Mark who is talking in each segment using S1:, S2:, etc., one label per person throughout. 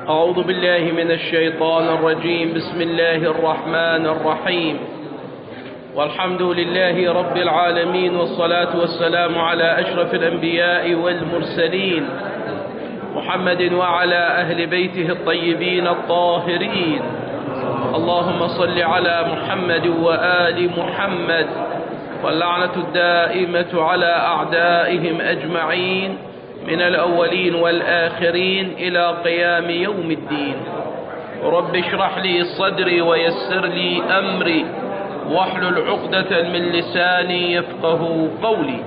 S1: أعوذ بالله من الشيطان الرجيم. بسم الله الرحمن الرحيم، والحمد لله رب العالمين، والصلاة والسلام على أشرف الأنبياء والمرسلين محمد وعلى أهل بيته الطيبين الطاهرين. اللهم صل على محمد وآل محمد، واللعنة الدائمة على أعدائهم أجمعين من الأولين والآخرين إلى قيام يوم الدين. رب اشرح لي صدري ويسر لي أمري واحلل عقدة من لساني يفقه قولي.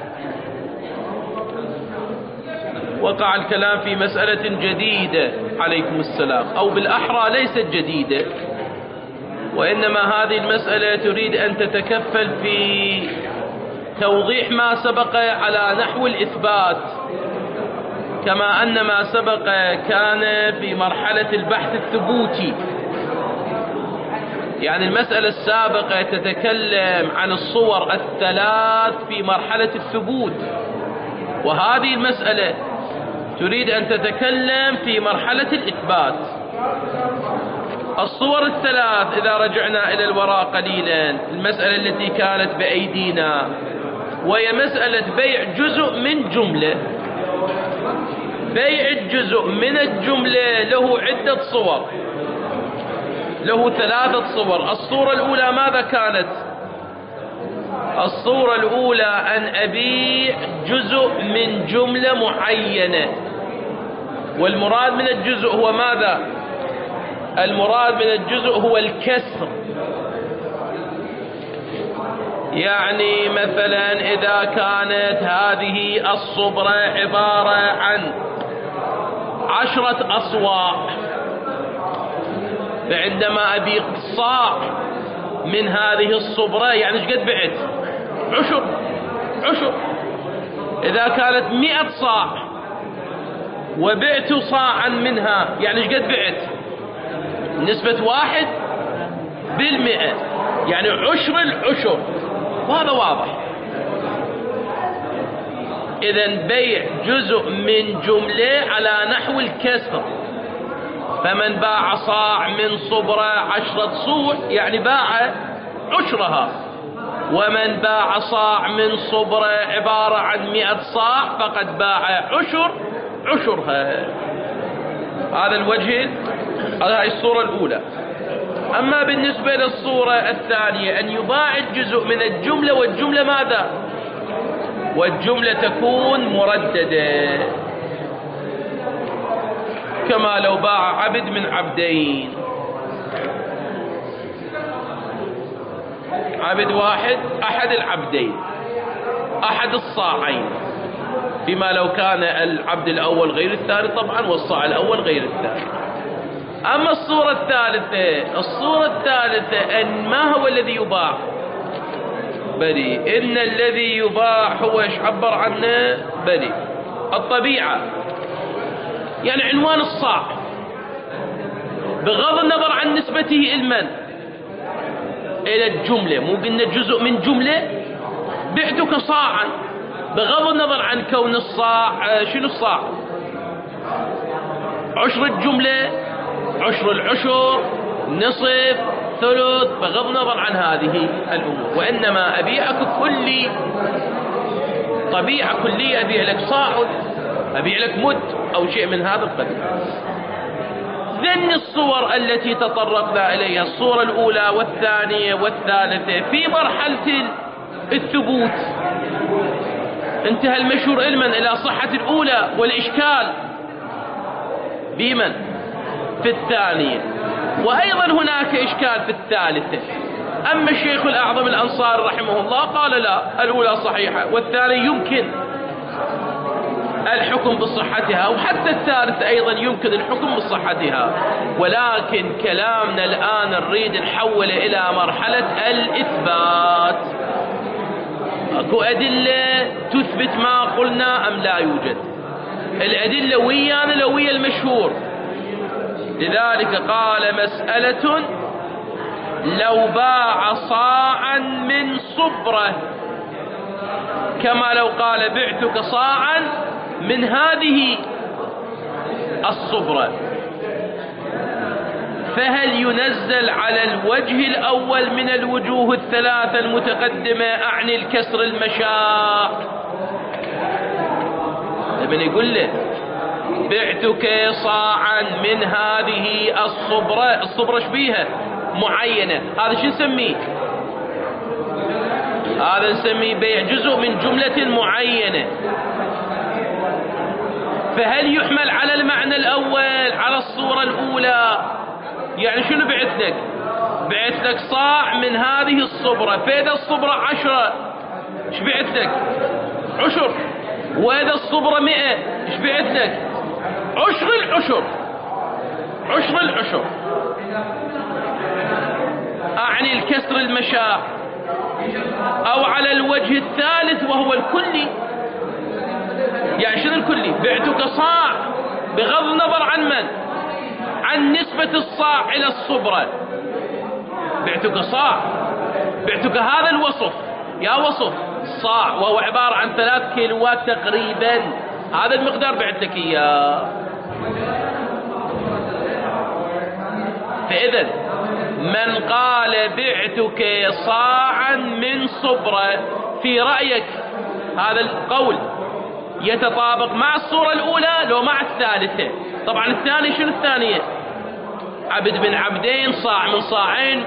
S1: وقع الكلام في مسألة جديدة عليكم السلام، أو بالأحرى ليست جديدة، وإنما هذه المسألة تريد أن تتكفل في توضيح ما سبق على نحو الإثبات، كما أن ما سبق كان في مرحلة البحث الثبوتي. يعني المسألة السابقة تتكلم عن الصور الثلاث في مرحلة الثبوت، وهذه المسألة تريد أن تتكلم في مرحلة الإثبات. الصور الثلاث إذا رجعنا إلى الوراء قليلا، المسألة التي كانت بأيدينا وهي مسألة بيع جزء من جملة. بيع الجزء من الجملة له عدة صور، له ثلاثة صور. الصورة الأولى ماذا كانت؟ الصورة الأولى أن أبيع جزء من جملة معينة، والمراد من الجزء هو ماذا؟ المراد من الجزء هو الكسر. يعني مثلا إذا كانت هذه الصبرة عبارة عن 10 أصواع، فعندما أبيع صاع من هذه الصبرة يعني ايش قد بعت؟ عشر. إذا كانت 100 صاع وبعت صاعا منها يعني ايش قد بعت؟ نسبة 1%، يعني عشر العشر. وهذا واضح. إذن بيع جزء من جملة على نحو الكسر، فمن باع صاع من صبرة 10 صوع يعني باع عشرها، ومن باع صاع من صبرة عبارة عن 100 صاع فقد باع عشرها. هذا الوجه، هذه الصورة الأولى. أما بالنسبة للصورة الثانية أن يباع الجزء من الجملة، والجملة ماذا؟ والجملة تكون مرددة، كما لو باع عبد من عبدين. عبد واحد أحد العبدين، أحد الصاعين، بما لو كان العبد الأول غير الثاني طبعا، والصاع الأول غير الثاني. أما الصورة الثالثة أن ما هو الذي يباع؟ بلي إن الذي يباع هو ايش عبر عنه؟ بلي الطبيعة، يعني عنوان الصاع، بغض النظر عن نسبته إلى الجملة. مو قلنا جزء من جملة؟ بعتك صاعا، بغض النظر عن كون الصاع شنو الصاع؟ عشر الجملة، عشر العشر، نصف، ثلث، بغض النظر عن هذه الأمور. وإنما أبيعك كلي، طبيعة كلية، أبيع لك صاع، أبيع لك مد أو شيء من هذا القبيل. ذن الصور التي تطرقنا إليها، الصورة الأولى والثانية والثالثة في مرحلة الثبوت. انتهى المشهور علما إلى صحة الأولى، والإشكال بمن؟ في الثانية، وأيضا هناك إشكال في الثالثة. أما الشيخ الأعظم الأنصاري رحمه الله قال لا، الأولى صحيحة والثانية يمكن الحكم بصحتها، وحتى الثالثة أيضا يمكن الحكم بصحتها. ولكن كلامنا الآن نريد نحول إلى مرحلة الإثبات. أكو أدلة تثبت ما قلنا أم لا يوجد؟ الأدلة ويانا لو ويا المشهور. لذلك قال مسألة لو باع صاعا من صبرة، كما لو قال بعتك صاعا من هذه الصبرة. فهل ينزل على الوجه الأول من الوجوه الثلاثة المتقدمة أعني الكسر المشاع؟ ابن يقول له بعتك صاعا من هذه الصبرة شبيها معينة، هذا شو نسميه؟ هذا نسميه بيع جزء من جملة معينة. فهل يحمل على المعنى الأول على الصورة الأولى؟ يعني شنو بعت لك؟ بعت لك صاع من هذه الصبرة، فإذا الصبرة 10 ايش بعت لك؟ 10. وإذا الصبرة 100 ايش بعت لك؟ 10 العشر. 10 العشر أعني الكسر المشاع. أو على الوجه الثالث وهو الكلي. يعني شنو الكلي؟ بعتك صاع بغض النظر عن من؟ عن نسبة الصاع إلى الصبرة. بعتك صاع، بعتك هذا الوصف، يا وصف صاع وهو عبارة عن 3 كيلوات تقريبا، هذا المقدار بعتك إياه. فإذا من قال بعتك صاعا من صبرة، في رأيك هذا القول يتطابق مع الصورة الأولى لو مع الثالثة؟ طبعا الثانية شنو الثانية؟ عبد بن عبدين، صاع من صاعين،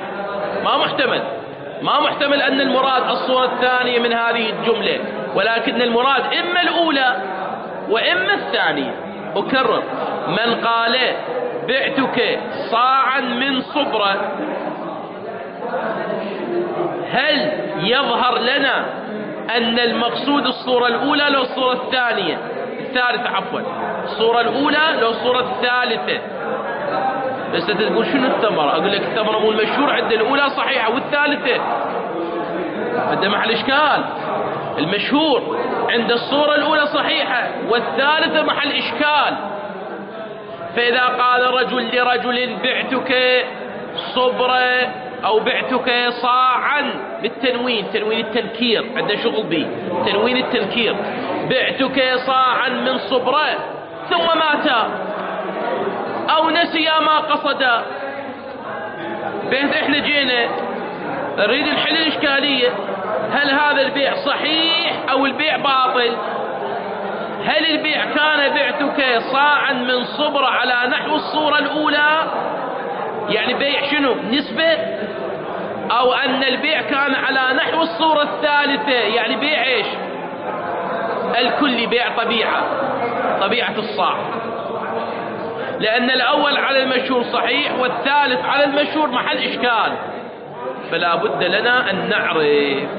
S1: ما محتمل أن المراد الصورة الثانية من هذه الجملة، ولكن المراد إما الأولى وإما الثانية. أكرر، من قال بعتك صاعا من صبرة، هل يظهر لنا أن المقصود الصورة الأولى لو الصورة الثالثة عفوا، الصورة الأولى لو الصورة الثالثة؟ بس تقول شنو الثمرة؟ أقول لك الثمرة مو المشهور عند الأولى صحيحة والثالثة هذا محل إشكال. المشهور عند الصورة الأولى صحيحة والثالثة محل إشكال. فإذا قال رجل لرجل بعتك صبرة أو بعتك صاعا بالتنوين، تنوين التنكير عنده شغل به، تنوين التنكير، بعتك صاعا من صبرة ثم مات أو نسي ما قصد، بحيث احنا جينا نريد نحل الإشكالية، هل هذا البيع صحيح أو البيع باطل؟ هل البيع كان بعتك صاعا من صبرة على نحو الصورة الأولى، يعني بيع شنو؟ نسبة، أو أن البيع كان على نحو الصورة الثالثة، يعني بيع إيش؟ الكلي، بيع طبيعة الصاع. لأن الأول على المشهور صحيح والثالث على المشهور محل إشكال، فلا بد لنا أن نعرف.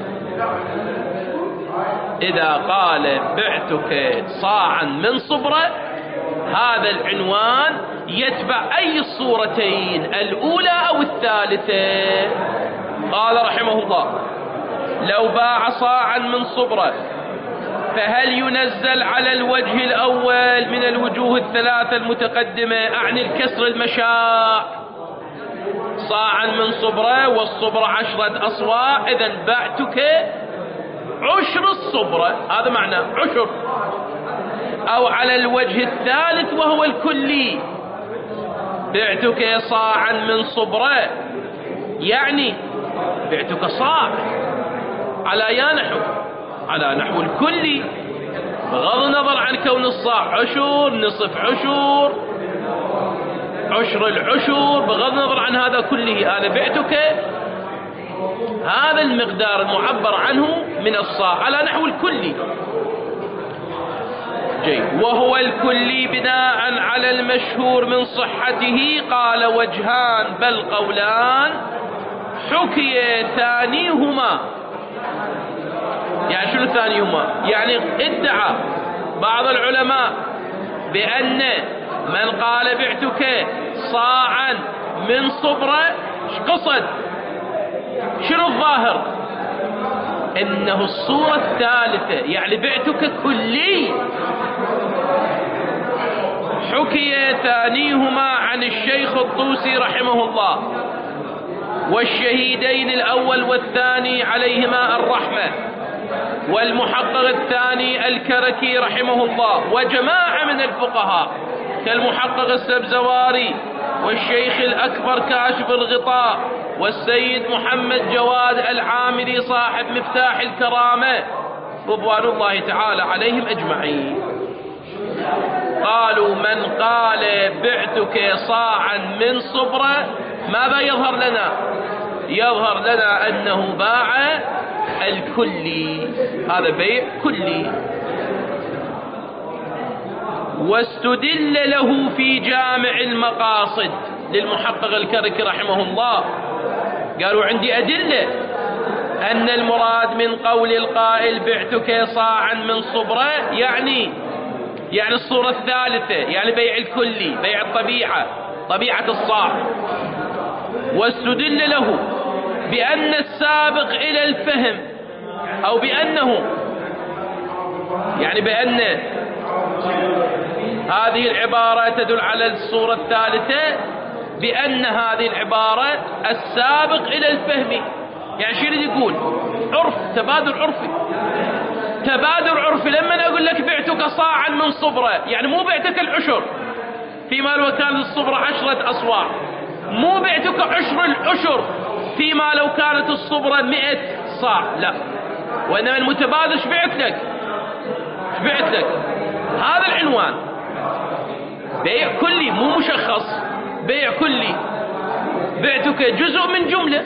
S1: إذا قال بعتك صاعا من صبرة، هذا العنوان يتبع أي الصورتين، الأولى أو الثالثة. قال رحمه الله: لو باع صاعا من صبرة فهل ينزل على الوجه الأول من الوجوه الثلاثة المتقدمة أعني الكسر المشاع؟ صاعا من صبرة، والصبرة 10 أصواع، إذن بعتك 10 الصبرة، هذا معنى 10. أو على الوجه الثالث وهو الكلي، بعتك صاعا من صبرة، يعني بعتك صاع على يا نحو، على نحو الكلي، بغض النظر عن كون الصاع 10 نصف 10 10 العشر، بغض النظر عن هذا كله، أنا بعتك هذا المقدار المعبر عنه من الصاع على نحو الكلي. جيد. وهو الكلي بناء على المشهور من صحته قال وجهان بل قولان، حكي ثانيهما. يعني شنو ثانيهما؟ يعني ادعى بعض العلماء بأن من قال بعتك صاعا من صبرة ايش قصد؟ شنو الظاهر؟ انه الصورة الثالثة، يعني بعتك كلي. حكي ثانيهما عن الشيخ الطوسي رحمه الله، والشهيدين الأول والثاني عليهما الرحمة، والمحقق الثاني الكركي رحمه الله، وجماعة من الفقهاء كالمحقق السبزواري والشيخ الأكبر كاشف الغطاء، والسيد محمد جواد العامري صاحب مفتاح الكرامة رضوان الله تعالى عليهم أجمعين. قالوا من قال بعتك صاعا من صبرة ماذا يظهر لنا؟ يظهر لنا أنه باع الكلي، هذا بيع كلي. واستدل له في جامع المقاصد للمحقق الكركي رحمه الله، قالوا عندي أدلة أن المراد من قول القائل بعتك صاعا من صبرة يعني الصورة الثالثة، يعني بيع الكلي، بيع الطبيعة، طبيعة الصاع. واستدل له بأن السابق إلى الفهم، أو بأنه بأن هذه العبارة تدل على الصورة الثالثة، بأن هذه العبارة السابق إلى الفهم. يعني شو يريد يقول؟ عرف، تبادل عرفي. تبادل عرفي لما أقول لك بعتك صاعا من صبرة، يعني مو بعتك العشر، فيما لو كانت الصبرة 10 أصواع، مو بعتك عشر العشر فيما لو كانت الصبرة 100 صاع، لا، وإنما المتبادل شبعت لك هذا العنوان. بيع كلي مو مشخص، بيع كلي، بعتك جزء من جملة.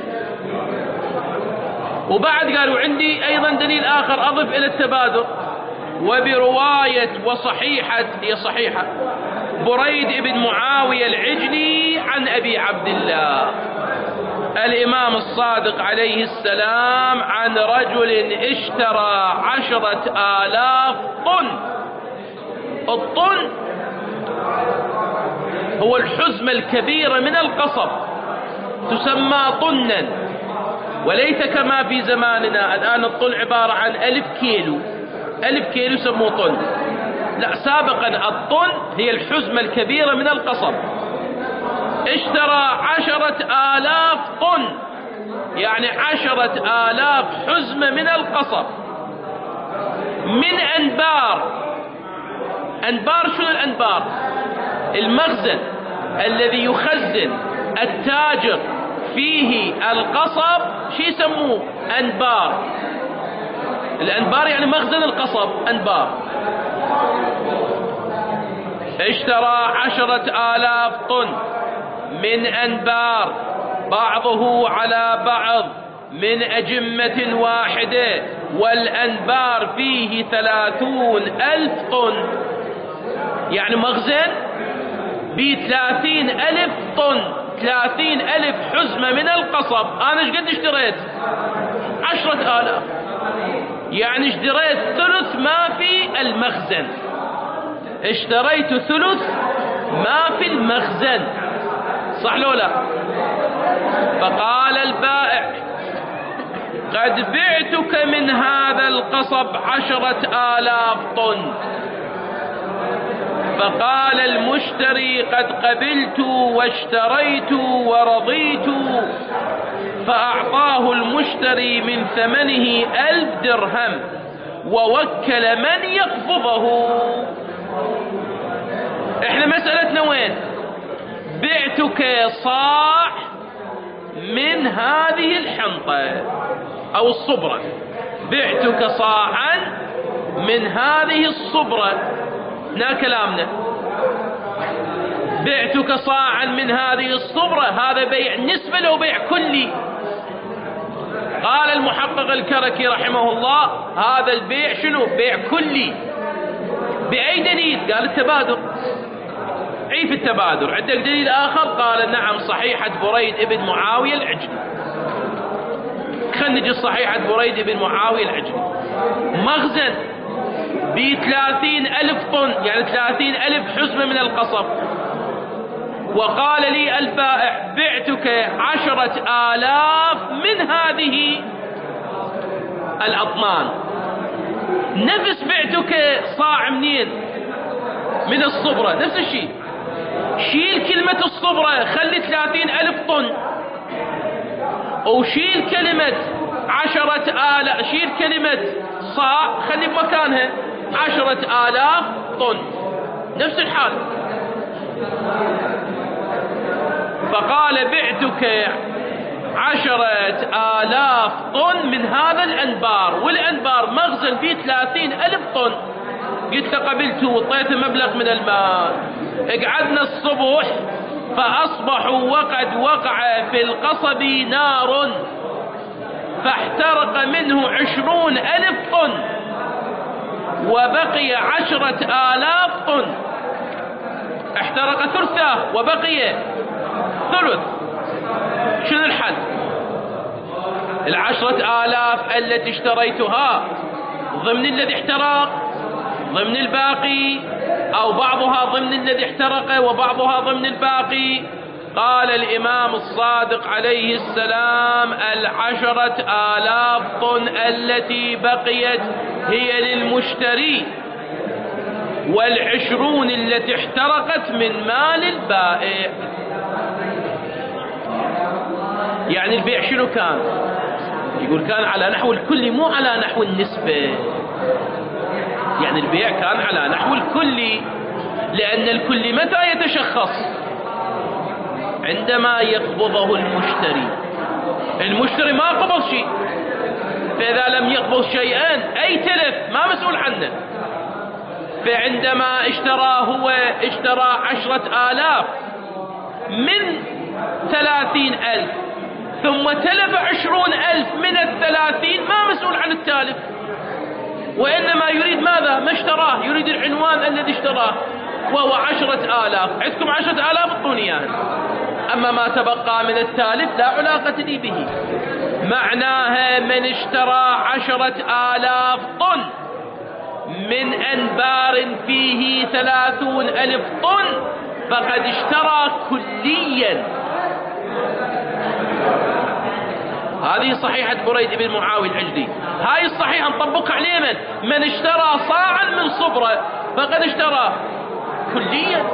S1: وبعد قالوا عندي أيضا دليل آخر أضف إلى التبادل، وبرواية وصحيحة، هي صحيحة، بريد بن معاوية العجلي عن أبي عبد الله الإمام الصادق عليه السلام عن رجل اشترى 10,000 طن. الطن هو الحزمة الكبيرة من القصب، تسمى طنا، وليس كما في زماننا الآن الطن عبارة عن 1000 كيلو، 1000 كيلو يسموه طن. لا، سابقا الطن هي الحزمة الكبيرة من القصب. اشترى 10,000 طن، يعني 10,000 حزمة من القصب، من أنبار. أنبار شنو الأنبار؟ المخزن الذي يخزن التاجر فيه القصب، شو يسموه؟ أنبار. الأنبار يعني مخزن القصب، أنبار. اشترى 10,000 طن من أنبار، بعضه على بعض من أجمة واحدة، والأنبار فيه 30,000 طن، يعني مخزن ب30,000 طن، 30,000 حزمة من القصب. أنا ايش قد اشتريت؟ 10,000، يعني اشتريت ثلث ما في المخزن، اشتريت ثلث ما في المخزن، صح لو لا؟ فقال البائع قد بعتك من هذا القصب 10,000 طن. فقال المشتري قد قبلت واشتريت ورضيت، فأعطاه المشتري من ثمنه 1000 درهم ووكل من يقبضه. احنا مسألتنا وين؟ بعتك صاع من هذه الحنطة أو الصبرة، بعتك صاعا من هذه الصبرة، هنا كلامنا. بعتك صاعا من هذه الصبرة، هذا بيع نسبة لو بيع كلي؟ قال المحقق الكركي رحمه الله هذا البيع شنو؟ بيع كلي. بأي دليل؟ قال التبادل. عيف التبادل. عندك دليل آخر؟ قال نعم، صحيحة بريد ابن معاوية العجلي. خلينا نجي صحيحة بريد ابن معاوية العجلي، مخزن ب30,000 طن، يعني 30,000 حزمة من القصب. وقال لي البائع بعتك 10,000 من هذه الأطنان، نفس بعتك صاع منين؟ من الصبرة، نفس الشيء. شيل كلمة الصبرة خلي 30,000 طن، وشيل كلمة 10,000، شيل كلمة صاع خلي بمكانها 10,000 طن، نفس الحال. فقال بعتك 10,000 طن من هذا الأنبار، والأنبار مخزن فيه 30,000 طن. قلت قبلت وطيت مبلغ من المال. قعدنا الصبح فأصبحوا وقد وقع في القصب نار فاحترق منه 20,000 طن وبقي 10,000 طن. احترق ثلثه وبقي ثلث. شنو الحل؟ 10,000 التي اشتريتها ضمن الذي احترق، ضمن الباقي، أو بعضها ضمن الذي احترق وبعضها ضمن الباقي؟ قال الإمام الصادق عليه السلام 10,000 طن التي بقيت هي للمشتري، 20 التي احترقت من مال البائع. يعني البيع شنو كان؟ يقول كان على نحو الكلي مو على نحو النسبة. يعني البيع كان على نحو الكلي، لأن الكلي متى يتشخص؟ عندما يقبضه المشتري. المشتري ما قبض شيء، فإذا لم يقبض شيئا أي تلف ما مسؤول عنه. فعندما هو اشترى 10,000 من 30,000 ثم تلف 20,000 من 30، ما مسؤول عن التالف، وإنما يريد ماذا؟ ما اشتراه، يريد العنوان الذي اشتراه وهو 10,000. عندكم 10,000 اعطوني اياه، أما ما تبقى من التالف لا علاقة لي به. معناها من اشترى 10,000 طن من أنبار فيه 30,000 طن فقد اشترى كليا. هذه صحيحة بريد بن معاوية العجلي. هاي الصحيحة نطبقها على من اشترى صاعا من صبرة فقد اشترى كليا.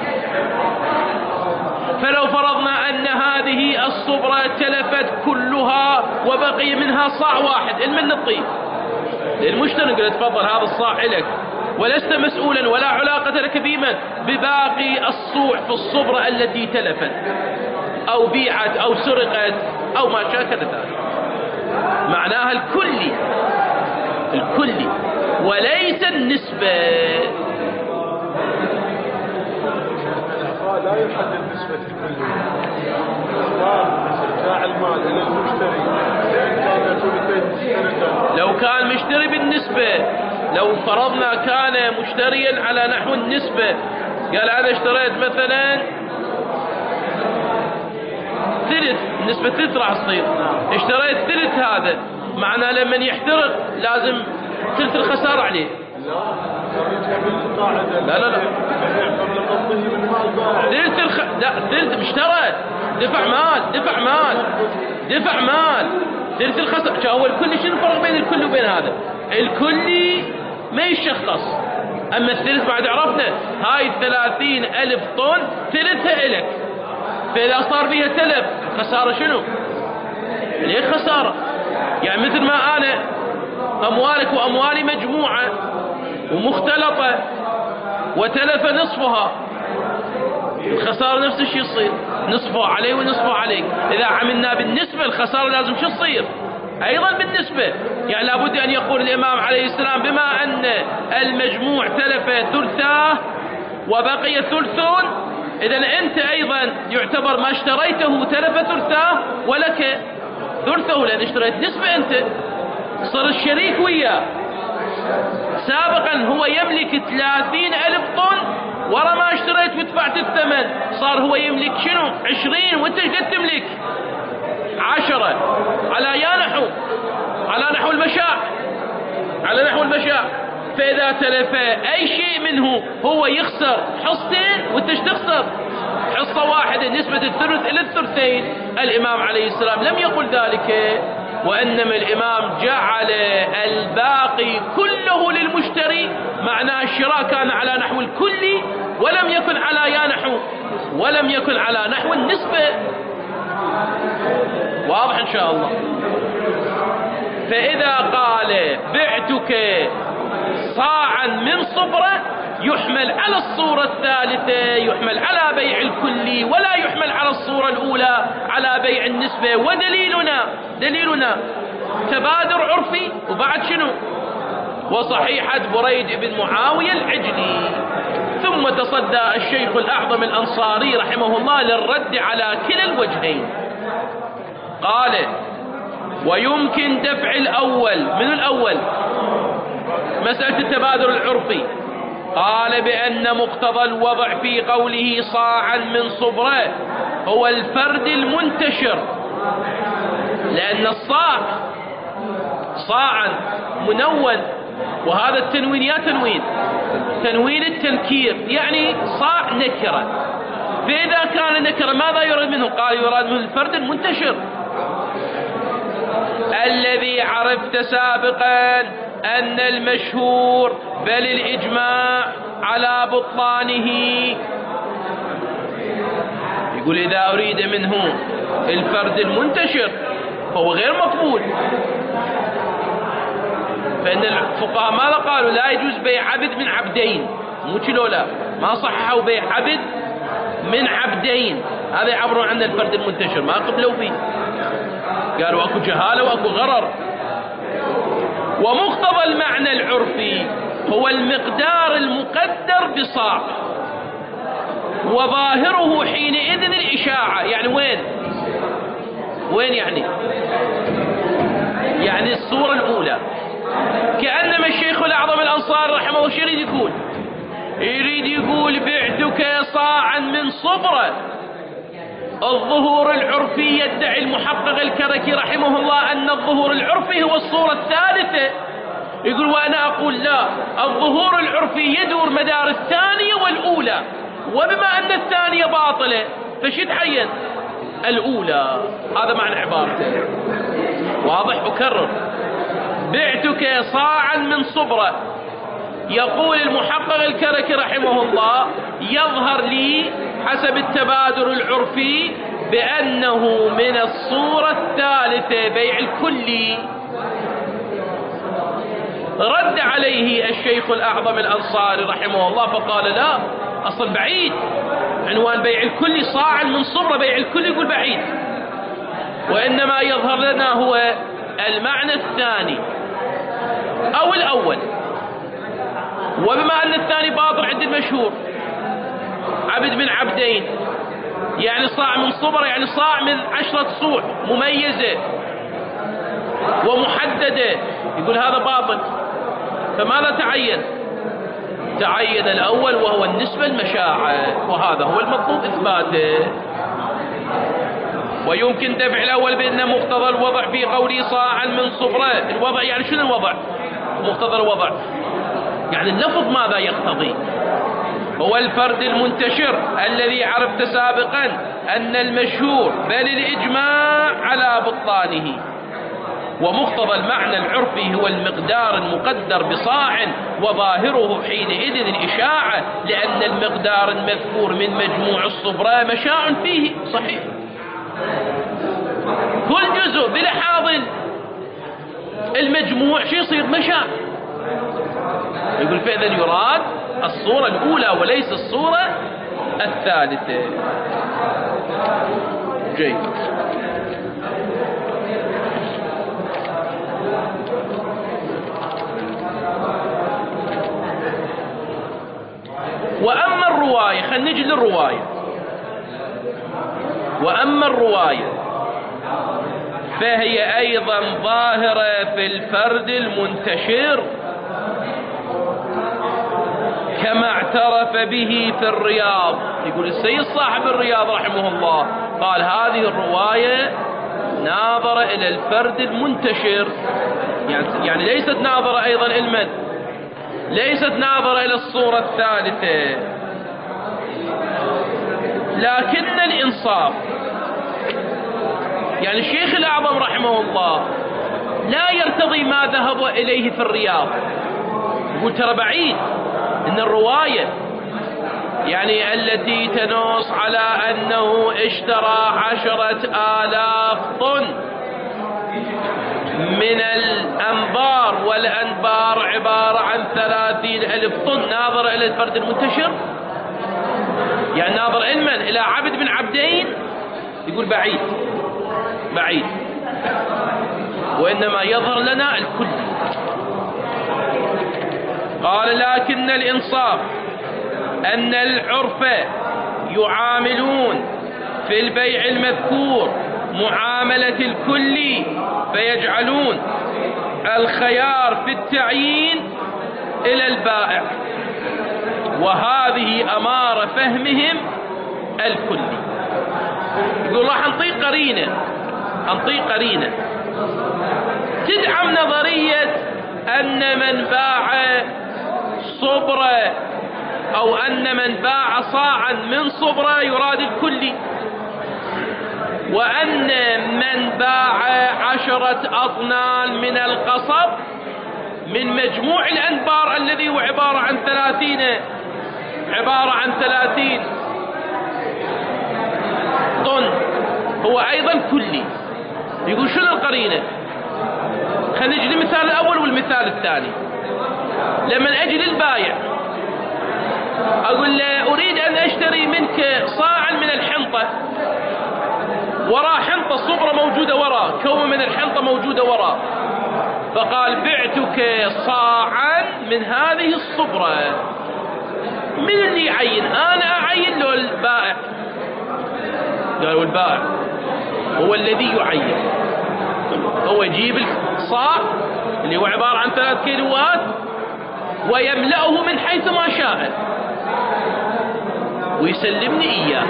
S1: فلو فرضنا أن هذه الصبرة تلفت كلها وبقي منها صاع واحد، من نطيب للمشتري نقول تفضل هذا الصاع لك، ولست مسؤولا ولا علاقة لك بمن بباقي الصوع في الصبرة التي تلفت أو بيعت أو سرقت أو ما شاكل ذلك. معناها الكلي، الكلي وليس النسبة.
S2: لا يحدد نسبة الكلي. ارجاع المال إلى المشتري
S1: لو كان مشتري بالنسبة، لو فرضنا كان مشتريا على نحو النسبة، قال أنا اشتريت مثلا ثلث، نسبة ثلث راح تصير، اشتريت ثلث، هذا معناه لما يحترق لازم ثلث الخسارة عليه. لا لا لا لا ثلث اشترى، دفع مال ثلث الخسارة. هو الكلي شنو الفرق بين الكل وبين هذا؟ الكلي ما يشخص، أما الثلث بعد عرفنا هاي 30,000 طن ثلثها إلك، فإذا صار بيها تلف خسارة شنو؟ ليه خسارة؟ يعني مثل ما أنا أموالك وأموالي مجموعة ومختلطة وتلف نصفها، الخسارة نفس الشيء يصير، نصفه علي ونصفه عليك. إذا عملنا بالنسبة الخسارة لازم شو تصير؟ أيضا بالنسبة. يعني لابد أن يقول الإمام عليه السلام بما أن المجموع تلف ثلثاه وبقي ثلثون، إذا أنت أيضا يعتبر ما اشتريته تلف ثلثاه ولك ثلثه، لأن اشتريت نسبة أنت، صار الشريك وياه. سابقا هو يملك 30,000 طن، ورا ما اشتريت ودفعت الثمن صار هو يملك شنو؟ 20، وانت ايش قد تملك؟ 10 على نحو المشاع. فإذا تلف أي شيء منه هو يخسر حصتين وانت ايش تخسر؟ حصة واحدة، نسبة الثلث إلى الثلثين. الإمام عليه السلام لم يقل ذلك، وإنما الإمام جعل الباقي كله للمشتري، معناه الشراء كان على نحو الكلي ولم يكن على نحو النسبة. واضح إن شاء الله. فإذا قال بعتك صاعا من صبرة يحمل على الصورة الثالثة، يحمل على بيع الكلي ولا يحمل على الصورة الأولى على بيع النسبة، ودليلنا تبادر عرفي وبعد شنو؟ وصحيحة بريد بن معاوية العجلي. ثم تصدى الشيخ الأعظم الأنصاري رحمه الله للرد على كلا الوجهين. قال: ويمكن دفع الأول. من الأول؟ مسألة التبادل العرفي. قال بأن مقتضى الوضع في قوله صاعا من صبرة هو الفرد المنتشر، لأن الصاع صاعا منون، وهذا التنوين يا تنوين التنكير، يعني صاع نكرة. فإذا كان نكرة ماذا يراد منه؟ قال يراد منه الفرد المنتشر الذي عرفت سابقا أن المشهور بل الإجماع على بطلانه. يقول إذا أريد منه الفرد المنتشر فهو غير مقبول، فإن الفقهاء ماذا قالوا؟ لا يجوز بيع عبد من عبدين، مو كيلو، لا ما صححوا بيع عبد من عبدين، هذا يعبرون عن الفرد المنتشر، ما قبلوا فيه، قالوا أكو جهالة وأكو غرر. ومقتضى المعنى العرفي هو المقدار المقدر بصاع، وظاهره حينئذ الإشاعة. يعني وين يعني الصورة الأولى. كأنما الشيخ الأعظم الأنصاري رحمه الله شو يريد يقول بعتك صاعا من صبرة. الظهور العرفي يدعي المحقق الكركي رحمه الله أن الظهور العرفي هو الصورة الثالثة. يقول وأنا أقول لا، الظهور العرفي يدور مدار الثانية والأولى، وبما أن الثانية باطلة فشي تحين الأولى. هذا معنى عبارته، واضح؟ أكرر: بعتك صاعا من صبرة. يقول المحقق الكركي رحمه الله يظهر لي حسب التبادر العرفي بأنه من الصورة الثالثة بيع الكلي. رد عليه الشيخ الأعظم الأنصاري رحمه الله فقال لا، أصل بعيد، عنوان بيع الكلي صاعا من صبرة، بيع الكلي يقول بعيد، وإنما يظهر لنا هو المعنى الثاني أو الأول. وبما أن الثاني باطل عند المشهور عبد من عبدين، يعني صاع من صبر، يعني صاع من 10 صوع مميزة ومحددة، يقول هذا باطل. فماذا تعين الأول وهو النسبة المشاعة، وهذا هو المطلوب إثباته. ويمكن دفع الأول بأن مقتضى الوضع في قوله صاعا من صبرة. الوضع يعني شنو الوضع؟ مقتضى الوضع يعني اللفظ ماذا يقتضي؟ هو الفرد المنتشر الذي عرفت سابقا أن المشهور بل الإجماع على بطلانه. ومقتضى المعنى العرفي هو المقدار المقدر بصاع، وظاهره حينئذ الإشاعة، لأن المقدار المذكور من مجموع الصبرة مشاع فيه. صحيح، كل جزء بلحاظ المجموع شو يصير؟ مشاع. يقول فإذا يراد الصورة الأولى وليس الصورة الثالثة. جيد. وأما الرواية، خلينا نجي للرواية. وأما الرواية فهي أيضا ظاهرة في الفرد المنتشر كما اعترف به في الرياض. يقول السيد صاحب الرياض رحمه الله قال هذه الرواية ناظرة إلى الفرد المنتشر، يعني ليست ناظرة أيضا إلى ليست ناظرة إلى الصورة الثالثة. لكن الإنصاف، يعني الشيخ الأعظم رحمه الله لا يرتضي ما ذهب إليه في الرياض. يقول ترى بعيد إن الرواية يعني التي تنص على أنه اشترى 10,000 طن من الأنبار، والأنبار عبارة عن 30,000 طن، ناظر إلى الفرد المنتشر، يعني ناظر إلى عبد من عبدين يقول بعيد بعيد، وإنما يظهر لنا الكل. قال لكن الإنصاف أن العرف يعاملون في البيع المذكور معاملة الكل، فيجعلون الخيار في التعيين إلى البائع، وهذه أمار فهمهم الكلي. يقول راح نطيق قرينة تدعم نظرية أن من باع صبرة أو أن من باع صاعا من صبرة يراد الكلي، وأن من باع 10 أطنان من القصب من مجموع الأنبار الذي هو عبارة عن 30 طن هو أيضا كلي. يقول شنو القرينة؟ خلينا نجي المثال الأول والمثال الثاني. لما أجي للبايع أقول له أريد أن أشتري منك صاعا من الحنطة، وراء حنطة صبرة موجودة وراء، كوم من الحنطة موجودة وراء، فقال بعتك صاعا من هذه الصبرة. من اللي يعين؟ أنا أعين له البائع؟ قالوا البائع هو الذي يعين، هو يجيب الصاع اللي هو عبارة عن 3 كيلوات ويملأه من حيث ما شاء ويسلمني إياه.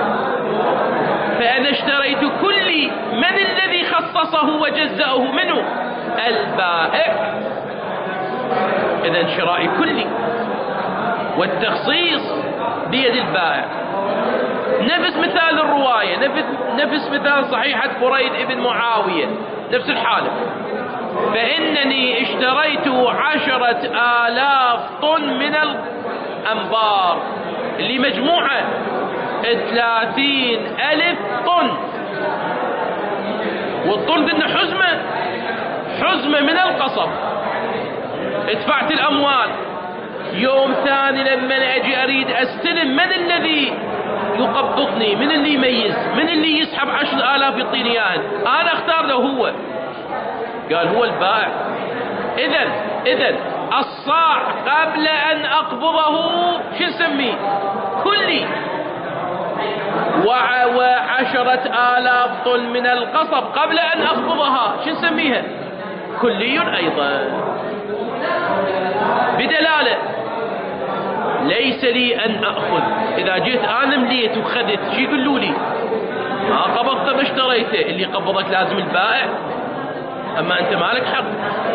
S1: فأنا اشتريت كلي، من الذي خصصه وجزأه منه؟ البائع. إذن شرائي كلي والتخصيص بيد البائع. نفس مثال الرواية، نفس مثال صحيحة بريد ابن معاوية، نفس الحالة. فإنني اشتريت 10,000 طن من الأنبار اللي مجموعة 30,000 طن، والطن دنا حزمة من القصب. ادفعت الأموال، يوم ثاني لما أجي أريد أستلم، من الذي يقبضني؟ من اللي يميز؟ من اللي يسحب 10,000 يعطيني إياه؟ أنا أختار له هو. قال هو البائع. إذن الصاع قبل أن أقبضه شو نسميه؟ كلي. 10,000 طن من القصب قبل أن أقبضها شو نسميها؟ كلي أيضا. بدلالة ليس لي أن أخذ. إذا جيت أنا مليت وخذت شو يقولوا لي؟ ما قبضت ما اشتريته، اللي قبضك لازم البائع، أما أنت مالك حق.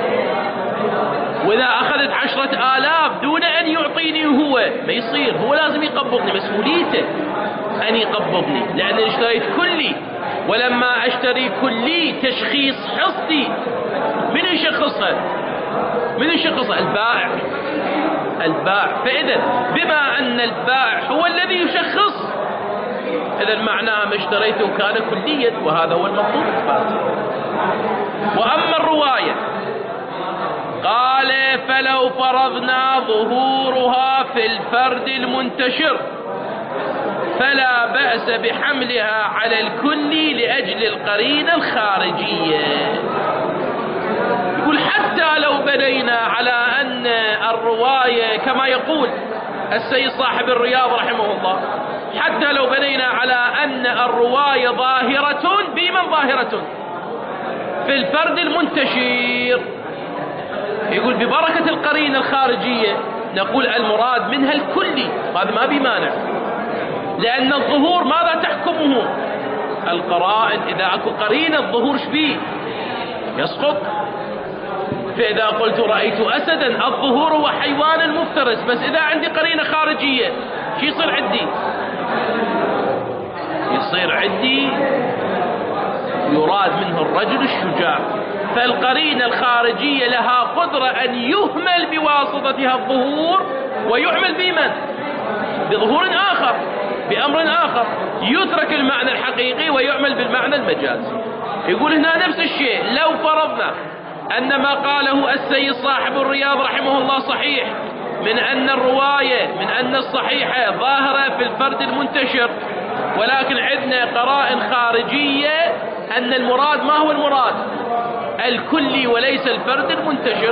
S1: وإذا أخذت 10,000 دون أن يعطيني هو ما يصير، هو لازم يقبضني، مسؤوليته أن يقبضني لأنني اشتريت كلي. ولما أشتري كلي تشخيص حصتي من يشخصها؟ البائع. فإذا بما أن البائع هو الذي يشخص، إذا معناه ما اشتريته كان كليا، وهذا هو المطلوب إثباته. وأما الرواية قال فلو فرضنا ظهورها في الفرد المنتشر فلا بأس بحملها على الكل لأجل القرينة الخارجية. يقول حتى لو بنينا على أن الرواية كما يقول السيد صاحب الرياض رحمه الله، حتى لو بنينا على أن الرواية ظاهرة بمن ظاهرة في الفرد المنتشر، يقول ببركة القرينة الخارجية نقول المراد منها الكلي، هذا ما بمانع، لأن الظهور ماذا تحكمه؟ القرائن. إذا أكو قرينة الظهور شبيه يسقط. فإذا قلت رأيت أسدا الظهور هو حيوان المفترس، بس إذا عندي قرينة خارجية شو يصير عندي؟ يصير عندي يراد منه الرجل الشجاع. فالقرينة الخارجية لها قدرة أن يهمل بواسطتها الظهور ويعمل بمن؟ بظهور آخر، بأمر آخر، يترك المعنى الحقيقي ويعمل بالمعنى المجازي. يقول هنا نفس الشيء. لو فرضنا أن ما قاله السيد صاحب الرياض رحمه الله صحيح، من أن الرواية من أن الصحيحة ظاهرة في الفرد المنتشر، ولكن عندنا عندنا قرائن خارجية أن المراد ما هو المراد الكلي وليس الفرد المنتشر.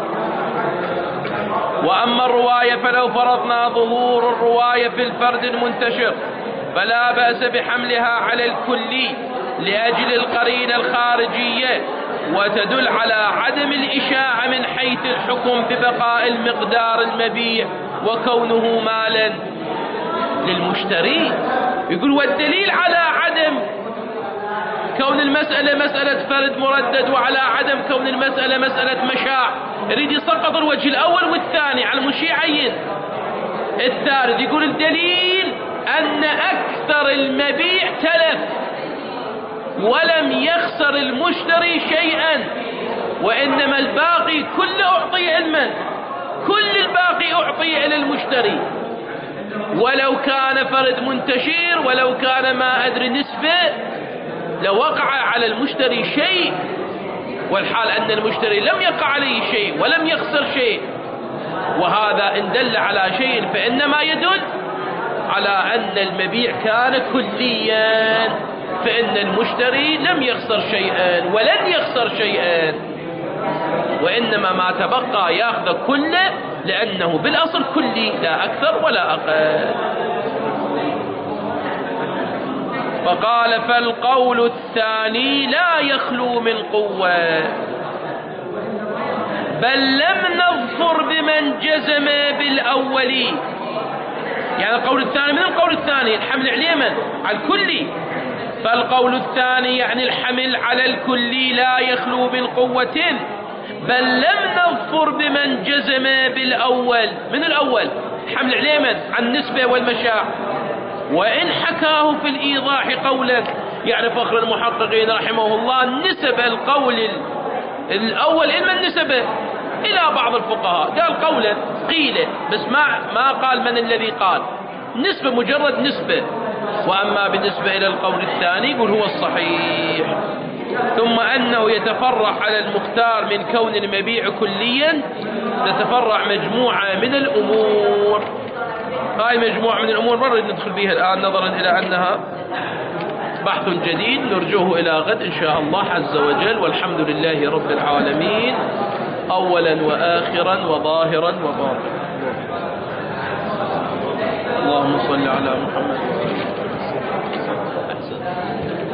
S1: وأما الرواية فلو فرضنا ظهور الرواية في الفرد المنتشر فلا بأس بحملها على الكلي لأجل القرينة الخارجية، وتدل على عدم الإشاعة من حيث الحكم ببقاء المقدار المبيع وكونه مالا للمشتري. يقول والدليل على عدم كون المسألة مسألة فرد مردد وعلى عدم كون المسألة مسألة مشاع. يريد يسقط الوجه الأول والثاني على المشيع عين الثالث. يقول الدليل أن أكثر المبيع تلف ولم يخسر المشتري شيئا، وإنما الباقي كله أعطي علما، كل الباقي أعطي إلى المشتري، ولو كان فرد منتشر ولو كان ما أدري نسبة لوقع على المشتري شيء، والحال أن المشتري لم يقع عليه شيء ولم يخسر شيء. وهذا إن دل على شيء فإنما يدل على أن المبيع كان كليا، فإن المشتري لم يخسر شيئا ولن يخسر شيئا، وإنما ما تبقى يأخذ كله لأنه بالأصل كلي لا أكثر ولا أقل. فقال فالقول الثاني لا يخلو من قوة، بل لم نظفر بمن جزم بالأولي. يعني القول الثاني من القول الثاني الحمل على من؟ على الكلي. فالقول الثاني يعني الحمل على الكلي لا يخلو من قوة، بل لم نظفر بمن جزم بالأول. من الأول الحمل على من؟ عن النسبة والمشاع. وإن حكاه في الإيضاح قولا، يعني فخر المحققين رحمه الله نسب القول الأول إلى نسبه إلى بعض الفقهاء، قال قولا قيل بس ما قال من الذي قال، نسبة مجرد نسبة. وأما بالنسبة إلى القول الثاني يقول هو الصحيح. ثم أنه يتفرع على المختار من كون المبيع كليا تتفرع مجموعة من الأمور. هاي مجموعة من الأمور مرة ندخل بها الآن نظرا إلى أنها بحث جديد نرجوه إلى غد إن شاء الله عز وجل. والحمد لله رب العالمين أولا وآخرا وظاهرا وباطنا. اللهم صل على محمد. أحسن.